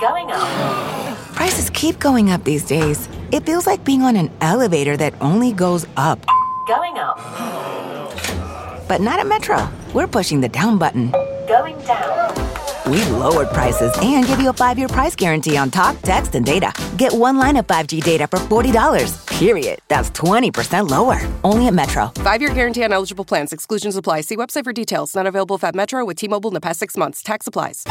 Going up. Prices keep going up these days. It feels like being on an elevator that only goes up. Going up. But not at Metro. We're pushing the down button. Going down. We've lowered prices and give you a 5-year price guarantee on talk, text, and data. Get one line of 5G data for $40, period. That's 20% lower. Only at Metro. 5-year guarantee on eligible plans. Exclusions apply. See website for details. Not available at Metro with T-Mobile in the past 6 months. Tax applies.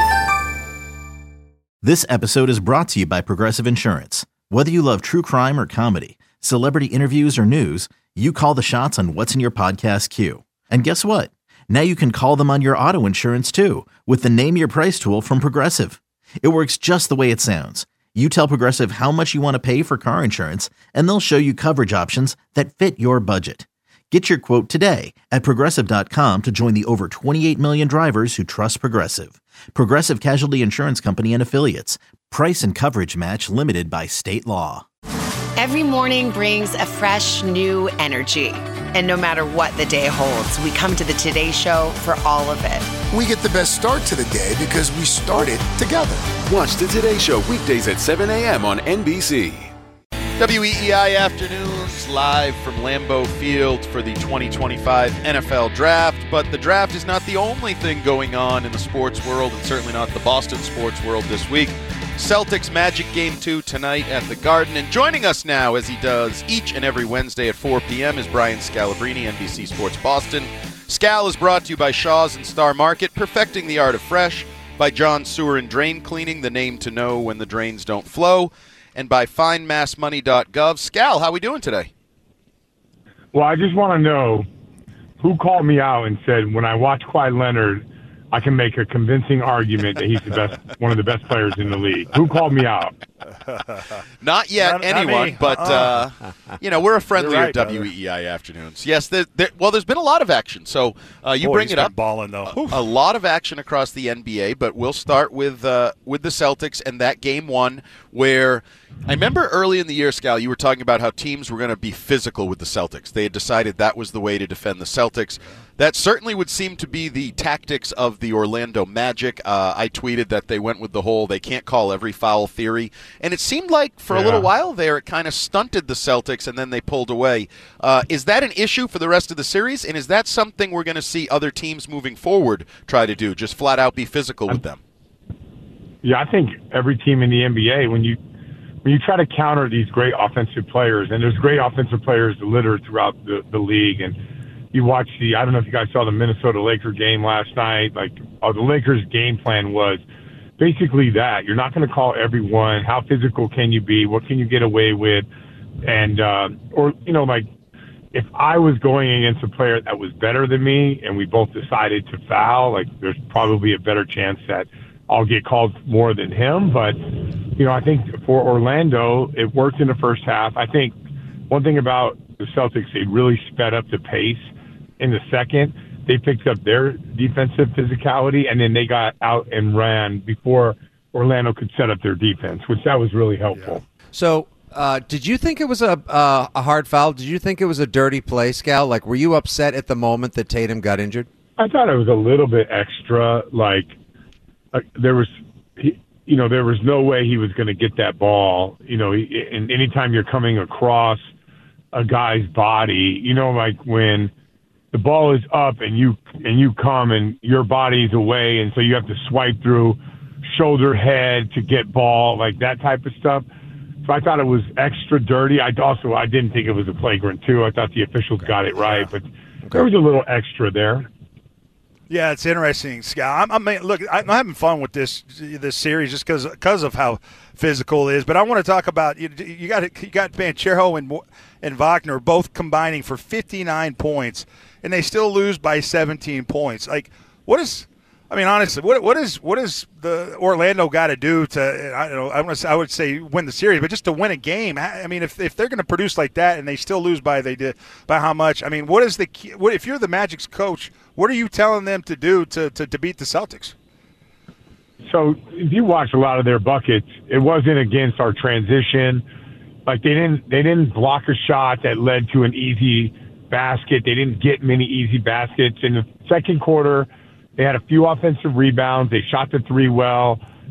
This episode is brought to you by Progressive Insurance. Whether you love true crime or comedy, celebrity interviews or news, you call the shots on what's in your podcast queue. And guess what? Now you can call them on your auto insurance too with the Name Your Price tool from Progressive. It works just the way it sounds. You tell Progressive how much you want to pay for car insurance, and they'll show you coverage options that fit your budget. Get your quote today at Progressive.com to join the over 28 million drivers who trust Progressive. Progressive Casualty Insurance Company and Affiliates. Price and coverage match limited by state law. Every morning brings a fresh, new energy. And no matter what the day holds, we come to the Today Show for all of it. We get the best start to the day because we started together. Watch the Today Show weekdays at 7 a.m. on NBC. WEEI Afternoons live from Lambeau Field for the 2025 NFL Draft. But the draft is not the only thing going on in the sports world, and certainly not the Boston sports world this week. Celtics Magic Game 2 tonight at the Garden. And joining us now, as he does each and every Wednesday at 4 p.m., is Brian Scalabrine, NBC Sports Boston. Scal is brought to you by Shaw's and Star Market, perfecting the art of fresh, by John Sewer and Drain Cleaning, the name to know when the drains don't flow, and by findmassmoney.gov. Scal, how we doing today? Well, I just want to know who called me out and said, when I watch Kawhi Leonard, I can make a convincing argument that he's the best, one of the best players in the league. Who called me out? Not yet, not anyone, me. but we're a friendlier right, WEEI Afternoons. Yes, there's been a lot of action, so you Boy, bring he's it up. been balling, though. A lot of action across the NBA, but we'll start with the Celtics and that Game 1 where I remember early in the year, Scal, you were talking about how teams were going to be physical with the Celtics. They had decided that was the way to defend the Celtics. That certainly would seem to be the tactics of the Orlando Magic. I tweeted that they went with the whole they can't call every foul theory. And it seemed like for a little while there it kind of stunted the Celtics and then they pulled away. Is that an issue for the rest of the series? And is that something we're going to see other teams moving forward try to do, just flat out be physical with them? Yeah, I think every team in the NBA, when you try to counter these great offensive players, and there's great offensive players littered throughout the league, and you watch I don't know if you guys saw the Minnesota Lakers game last night, the Lakers game plan was basically that. You're not going to call everyone. How physical can you be? What can you get away with? And, if I was going against a player that was better than me and we both decided to foul, there's probably a better chance that I'll get called more than him. But, I think for Orlando, it worked in the first half. I think one thing about the Celtics, they really sped up the pace in the second. They picked up their defensive physicality, and then they got out and ran before Orlando could set up their defense, which that was really helpful. Yeah. So did you think it was a hard foul? Did you think it was a dirty play, Scal? Were you upset at the moment that Tatum got injured? I thought it was a little bit extra. There was no way he was going to get that ball. And anytime you're coming across a guy's body, when the ball is up and you come and your body's away, and so you have to swipe through shoulder, head to get ball, that type of stuff. So I thought it was extra dirty. I didn't think it was a flagrant too. I thought the officials got it right, but there was a little extra there. Yeah, it's interesting, Scott. I'm having fun with this series just because of how physical it is. But I want to talk about you got Banchero and Wagner both combining for 59 points, and they still lose by 17 points. Honestly, what is the Orlando got to do to I would say win the series, but just to win a game? I mean, if they're going to produce like that and they still lose by how much? I mean, what is the key? If you're the Magic's coach, what are you telling them to do to beat the Celtics? So if you watch a lot of their buckets, it wasn't against our transition. They didn't block a shot that led to an easy basket. They didn't get many easy baskets in the second quarter. They had a few offensive rebounds. They shot the three well.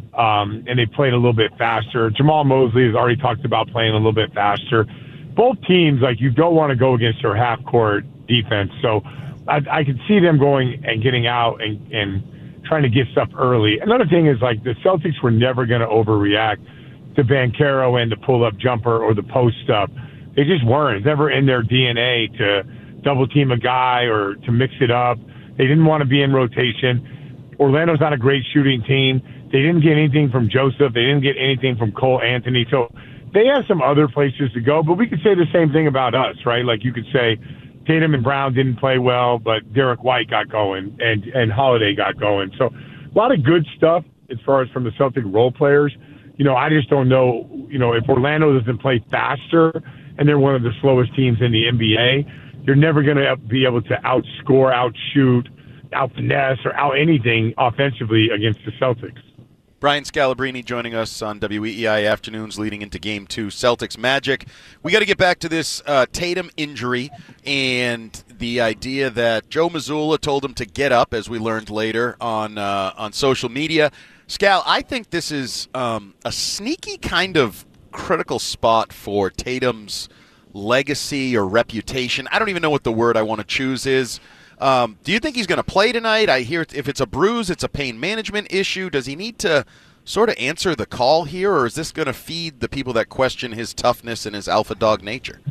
and they played a little bit faster. Jamal Mosley has already talked about playing a little bit faster. Both teams, like, you don't want to go against their half-court defense. So I could see them going and getting out and trying to get stuff early. Another thing is, like, the Celtics were never going to overreact to Banchero and the pull-up jumper or the post-up. They just weren't. It's never in their DNA to double-team a guy or to mix it up. They didn't want to be in rotation. Orlando's not a great shooting team. They didn't get anything from Joseph. They didn't get anything from Cole Anthony. So they have some other places to go, but we could say the same thing about us, right? Like, you could say Tatum and Brown didn't play well, but Derek White got going and Holiday got going. So a lot of good stuff as far as from the Celtic role players. You know, I just don't know, you know, if Orlando doesn't play faster and they're one of the slowest teams in the NBA, you're never going to be able to outscore, outshoot, out-finesse, or out-anything offensively against the Celtics. Brian Scalabrine joining us on WEEI Afternoons leading into Game 2, Celtics Magic. We got to get back to this Tatum injury and the idea that Joe Mazzulla told him to get up, as we learned later on social media. Scal, I think this is a sneaky kind of critical spot for Tatum's legacy or reputation. I don't even know what the word I want to choose is. Do you think he's going to play tonight? I hear if it's a bruise, it's a pain management issue. Does he need to sort of answer the call here, or is this going to feed the people that question his toughness and his alpha dog nature?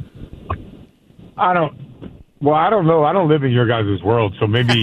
I don't know. I don't live in your guys' world, so maybe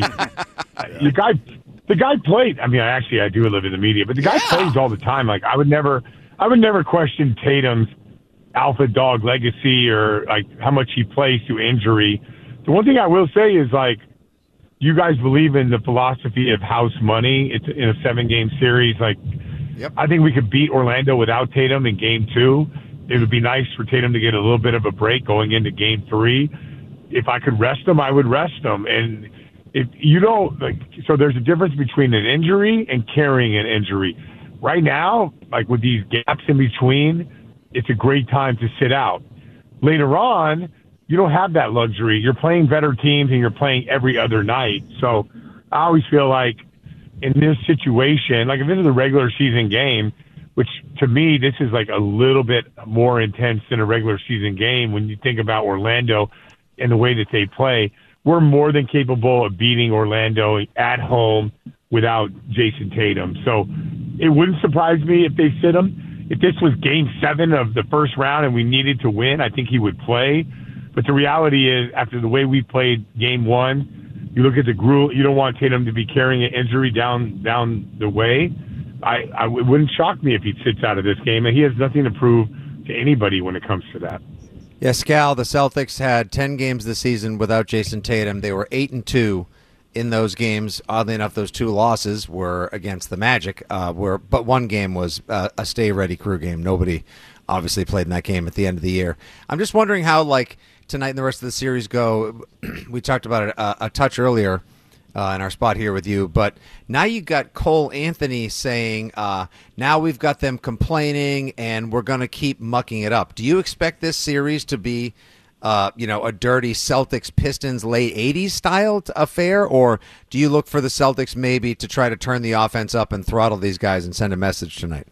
the guy played. I mean, I do live in the media, but the guy plays all the time. Like, I would never question Tatum's alpha dog legacy or like how much he plays through injury. The one thing I will say is, like, you guys believe in the philosophy of house money. It's in a 7-game series. Like, yep. I think we could beat Orlando without Tatum in Game 2. It would be nice for Tatum to get a little bit of a break going into Game 3. If I could rest him, I would rest him. And if you don't, like, so there's a difference between an injury and carrying an injury. Right now, like, with these gaps in between, it's a great time to sit out. Later on, you don't have that luxury. You're playing better teams and you're playing every other night. So I always feel like in this situation, like if this is a regular season game, which to me, this is like a little bit more intense than a regular season game when you think about Orlando and the way that they play, we're more than capable of beating Orlando at home without Jason Tatum. So it wouldn't surprise me if they sit him. If this was Game 7 of the first round and we needed to win, I think he would play. But the reality is, after the way we played Game 1, you look at the group, you don't want Tatum to be carrying an injury down the way. It wouldn't shock me if he sits out of this game, and he has nothing to prove to anybody when it comes to that. Yeah, Scal, the Celtics had 10 games this season without Jason Tatum. They were 8-2 in those games. Oddly enough, those 2 losses were against the Magic, but one game was a stay-ready crew game. Nobody obviously played in that game at the end of the year. I'm just wondering how, like, tonight and the rest of the series go. We talked about it a touch earlier in our spot here with you, but now you got Cole Anthony saying, now we've got them complaining and we're going to keep mucking it up. Do you expect this series to be, a dirty Celtics-Pistons late 80s style affair, or do you look for the Celtics maybe to try to turn the offense up and throttle these guys and send a message tonight?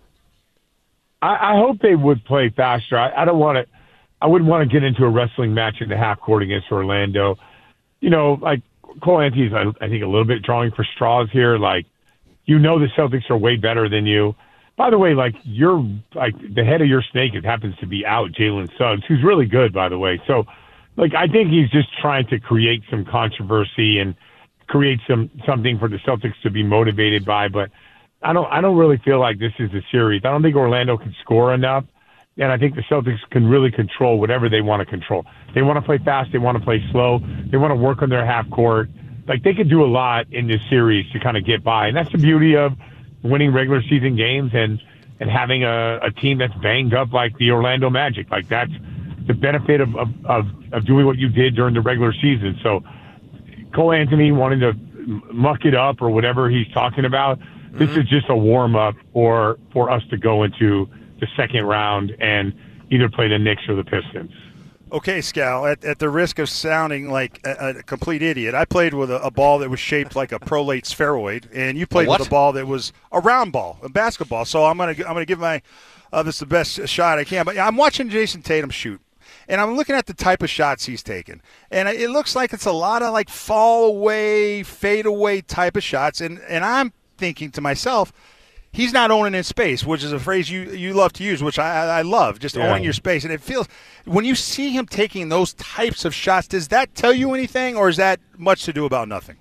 I hope they would play faster. I wouldn't want to get into a wrestling match in the half court against Orlando. You know, like Cole Anthony's, I think, a little bit drawing for straws here. Like, you know, the Celtics are way better than you. By the way, like, you're like the head of your snake. It happens to be out, Jalen Suggs, who's really good, by the way. So, like, I think he's just trying to create some controversy and create something for the Celtics to be motivated by. But I don't really feel like this is a series. I don't think Orlando can score enough. And I think the Celtics can really control whatever they want to control. They want to play fast. They want to play slow. They want to work on their half court. Like, they could do a lot in this series to kind of get by. And that's the beauty of winning regular season games and having a team that's banged up like the Orlando Magic. Like, that's the benefit of doing what you did during the regular season. So Cole Anthony wanting to muck it up or whatever he's talking about, this is just a warm-up for us to go into the second round and either play the Knicks or the Pistons. Okay, Scal, at the risk of sounding like a complete idiot, I played with a ball that was shaped like a prolate spheroid, and you played with a ball that was a round ball, a basketball. So I'm gonna give my this the best shot I can. But I'm watching Jason Tatum shoot, and I'm looking at the type of shots he's taking, and it looks like it's a lot of like fall away, fade away type of shots, and I'm thinking to myself, he's not owning his space, which is a phrase you love to use, which I love, just owning your space. And it feels, when you see him taking those types of shots, does that tell you anything, or is that much to do about nothing?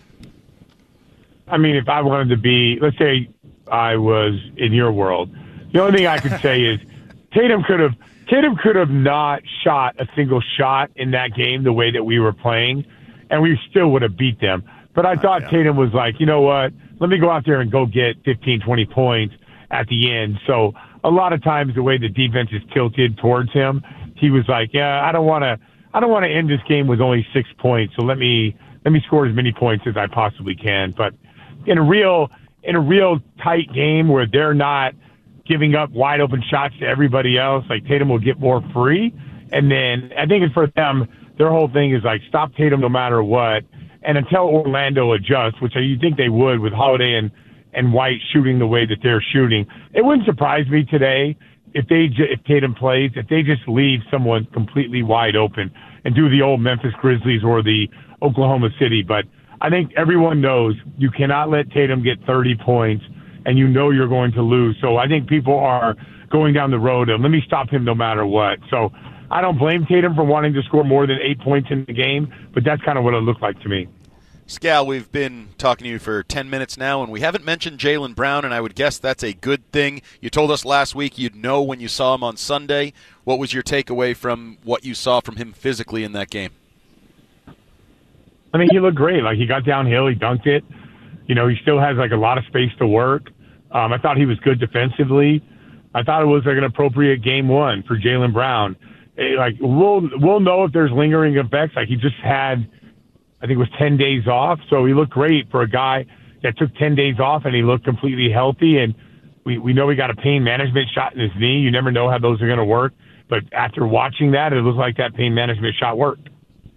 I mean, if I wanted to be, let's say I was in your world, the only thing I could say is Tatum could have not shot a single shot in that game the way that we were playing, and we still would have beat them. But I thought Tatum was like, you know what? Let me go out there and go get 15, 20 points at the end. So a lot of times the way the defense is tilted towards him, he was like, yeah, I don't want to end this game with only 6 points. So let me score as many points as I possibly can. But in a real tight game where they're not giving up wide open shots to everybody else, like Tatum will get more free. And then I think for them, their whole thing is like, stop Tatum no matter what. And until Orlando adjusts, which you think they would with Holiday and White shooting the way that they're shooting, it wouldn't surprise me today if Tatum plays, if they just leave someone completely wide open and do the old Memphis Grizzlies or the Oklahoma City. But I think everyone knows you cannot let Tatum get 30 points, and you know you're going to lose. So I think people are going down the road of let me stop him no matter what. So I don't blame Tatum for wanting to score more than 8 points in the game, but that's kind of what it looked like to me. Scal, we've been talking to you for 10 minutes now, and we haven't mentioned Jaylen Brown, and I would guess that's a good thing. You told us last week you'd know when you saw him on Sunday. What was your takeaway from what you saw from him physically in that game? I mean, he looked great. Like, he got downhill, he dunked it. You know, he still has, like, a lot of space to work. I thought he was good defensively. I thought it was, like, an appropriate game one for Jaylen Brown. Like, we'll know if there's lingering effects. Like, he just had, I think it was 10 days off. So he looked great for a guy that took 10 days off, and he looked completely healthy. And we know he got a pain management shot in his knee. You never know how those are going to work. But after watching that, it looked like that pain management shot worked.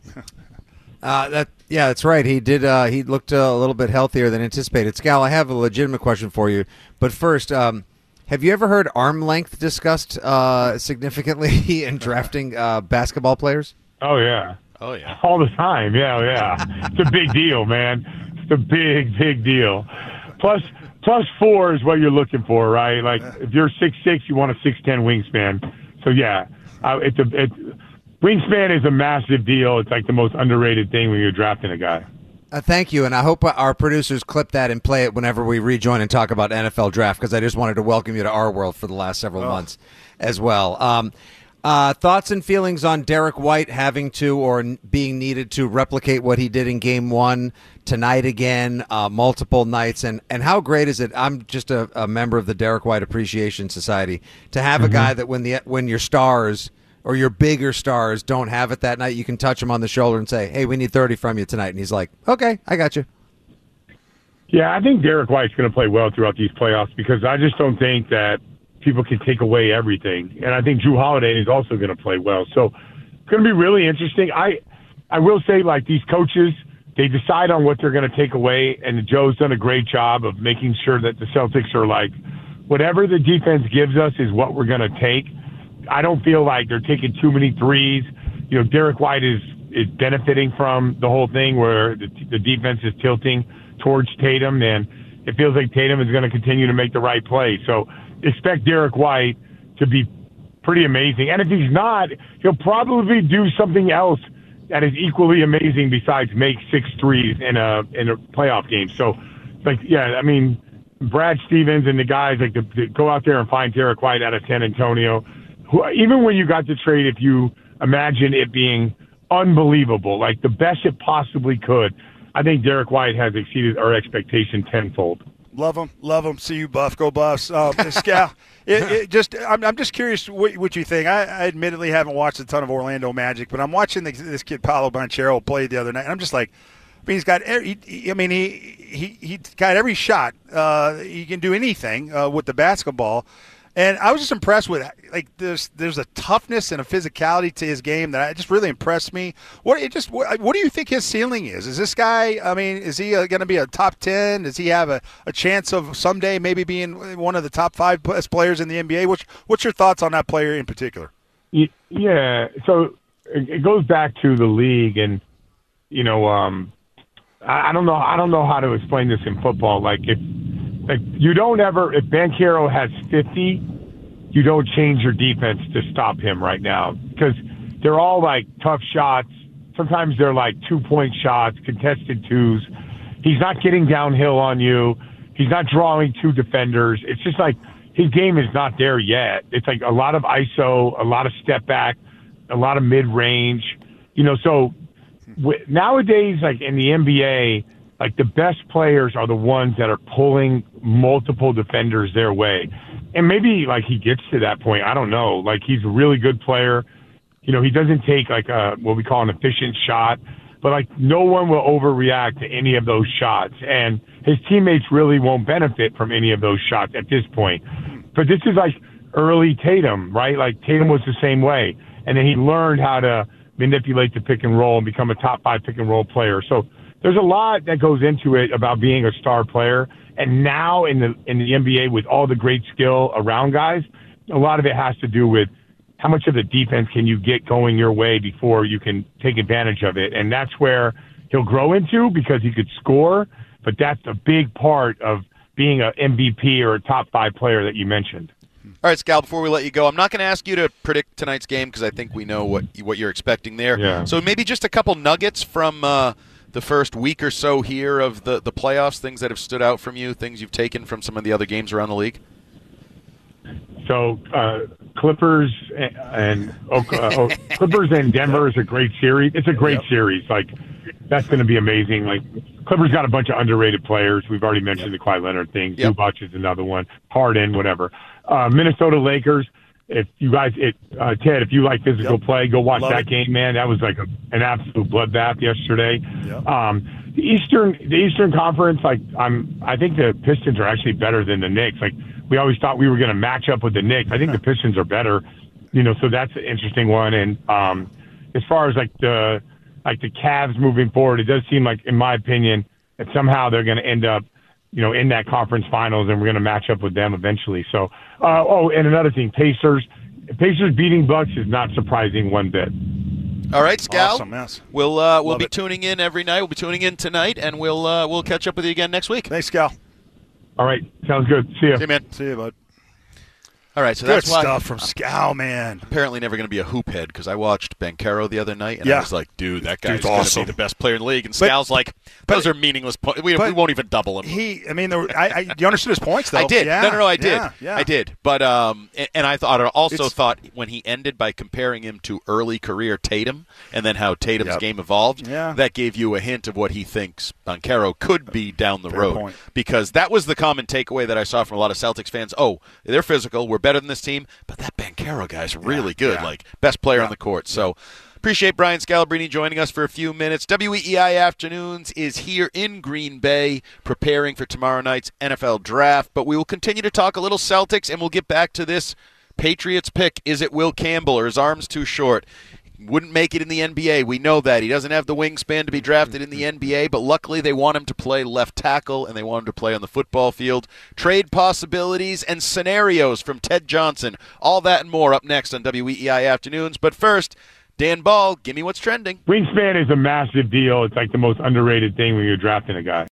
That's right. He did. He looked a little bit healthier than anticipated. Scal, I have a legitimate question for you. But first, have you ever heard arm length discussed significantly in drafting basketball players? Oh, yeah. Oh, yeah. All the time. Yeah. It's a big deal, man. It's a big deal. Plus 4 is what you're looking for, right? Like, if you're 6'6", you want a 6'10" wingspan. So, yeah, wingspan is a massive deal. It's like the most underrated thing when you're drafting a guy. Thank you, and I hope our producers clip that and play it whenever we rejoin and talk about NFL draft, because I just wanted to welcome you to our world for the last several months as well. Thoughts and feelings on Derek White having to or being needed to replicate what he did in Game 1 tonight again, multiple nights, and how great is it? I'm just a member of the Derek White Appreciation Society to have a guy that when your stars or your bigger stars don't have it that night, you can touch him on the shoulder and say, hey, we need 30 from you tonight. And he's like, okay, I got you. Yeah, I think Derek White's going to play well throughout these playoffs because I just don't think that people can take away everything. And I think Jrue Holiday is also going to play well. So it's going to be really interesting. I will say, like, these coaches, they decide on what they're going to take away, and Joe's done a great job of making sure that the Celtics are like, whatever the defense gives us is what we're going to take. I don't feel like they're taking too many threes. You know, Derek White is benefiting from the whole thing where the defense is tilting towards Tatum, and it feels like Tatum is going to continue to make the right play. So expect Derek White to be pretty amazing. And if he's not, he'll probably do something else that is equally amazing besides make 6 threes in a playoff game. So, like, yeah, I mean, Brad Stevens and the guys, like, to go out there and find Derek White out of San Antonio, who, even when you got the trade, if you imagine it being unbelievable, like the best it possibly could, I think Derek White has exceeded our expectation tenfold. Love him. See you, Buff. Go Buffs. Scal, I'm just curious what you think. I admittedly haven't watched a ton of Orlando Magic, but I'm watching this kid Paolo Banchero play the other night, and I'm just like, I mean, he's got he got every shot. He can do anything with the basketball. And I was just impressed with there's a toughness and a physicality to his game that just really impressed me. What do you think his ceiling is? Is this guy? I mean, is he going to be a top 10? Does he have a chance of someday maybe being one of the top 5 best players in the NBA? What's your thoughts on that player in particular? Yeah, so it goes back to the league, and I don't know how to explain this in football. If Banchero has 50, you don't change your defense to stop him right now, because they're all tough shots. Sometimes they're 2-point shots, contested twos. He's not getting downhill on you. He's not drawing 2 defenders. It's just his game is not there yet. It's a lot of ISO, a lot of step back, a lot of mid range. So nowadays, in the NBA, the best players are the ones that are pulling multiple defenders their way. And maybe, he gets to that point. I don't know. He's a really good player. He doesn't take, what we call an efficient shot. But, no one will overreact to any of those shots. And his teammates really won't benefit from any of those shots at this point. But this is, early Tatum, right? Tatum was the same way. And then he learned how to manipulate the pick and roll and become a top 5 pick and roll player. So there's a lot that goes into it about being a star player. And now in the NBA, with all the great skill around guys, a lot of it has to do with how much of the defense can you get going your way before you can take advantage of it. And that's where he'll grow into, because he could score. But that's a big part of being an MVP or a top 5 player that you mentioned. All right, Scal, before we let you go, I'm not going to ask you to predict tonight's game because I think we know what you're expecting there. Yeah. So maybe just a couple nuggets from the first week or so here of the playoffs, things that have stood out from you, things you've taken from some of the other games around the league. So Clippers and Denver is a great series. It's a great series. That's going to be amazing. Clippers got a bunch of underrated players. We've already mentioned the Kawhi Leonard thing. Zubac is another one. Harden, whatever. Minnesota Lakers. If you guys, Ted, if you like physical play, go watch that game, man. That was an absolute bloodbath yesterday. The Eastern Conference, I think the Pistons are actually better than the Knicks. We always thought we were going to match up with the Knicks. I think the Pistons are better, so that's an interesting one. And as far as the Cavs moving forward, it does seem in my opinion, that somehow they're going to end up, in that conference finals, and we're going to match up with them eventually. So, and another thing, Pacers beating Bucks is not surprising one bit. All right, Scal. Awesome, yes. We'll be tuning in every night. We'll be tuning in tonight, and we'll catch up with you again next week. Thanks, Scal. All right, sounds good. See you. See you, man. See you, bud. All right, so good that's why stuff from Scal, man. Apparently never going to be a hoop head, because I watched Banchero the other night, and I was like, dude, that guy's going to be the best player in the league. And Scal's those are meaningless points. We won't even double him. You understood his points, though. I did. Yeah. No, I did. Yeah. I did. But and I thought when he ended by comparing him to early career Tatum, and then how Tatum's game evolved, that gave you a hint of what he thinks Banchero could be down the road. Point. Because that was the common takeaway that I saw from a lot of Celtics fans. Oh, they're physical. We're better than this team. But that Banchero guy's really good, best player on the court. So appreciate Brian Scalabrine joining us for a few minutes. WEEI Afternoons is here in Green Bay preparing for tomorrow night's NFL Draft. But we will continue to talk a little Celtics, and we'll get back to this Patriots pick. Is it Will Campbell, or his arm's too short? Wouldn't make it in the NBA. We know that. He doesn't have the wingspan to be drafted in the NBA, but luckily they want him to play left tackle, and they want him to play on the football field. Trade possibilities and scenarios from Ted Johnson. All that and more up next on WEEI Afternoons. But first, Dan Ball, give me what's trending. Wingspan is a massive deal. It's the most underrated thing when you're drafting a guy.